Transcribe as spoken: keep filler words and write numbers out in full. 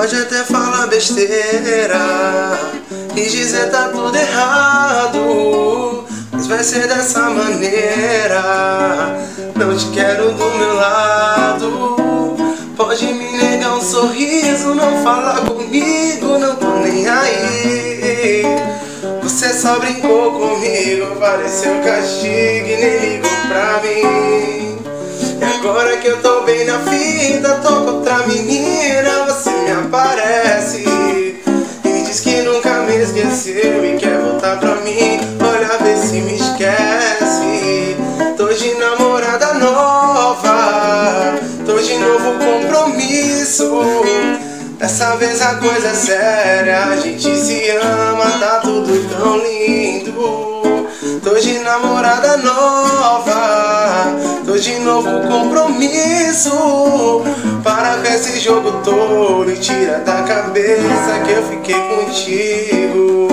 Pode até falar besteira e dizer tá tudo errado, mas vai ser dessa maneira. Não te quero do meu lado. Pode me negar um sorriso, não falar comigo, não tô nem aí. Você só brincou comigo, pareceu castigo e nem ligou pra mim. E agora que eu tô bem na vida, tô com outra menina, você me aparece e diz que nunca me esqueceu e quer voltar pra mim. Olha, vê se me esquece. Tô de namorada nova, tô de novo compromisso. Dessa vez a coisa é séria, a gente se ama, tá tudo tão lindo. Tô de namorada nova, tô de novo compromisso. Para com esse jogo todo e tira da cabeça que eu fiquei contigo.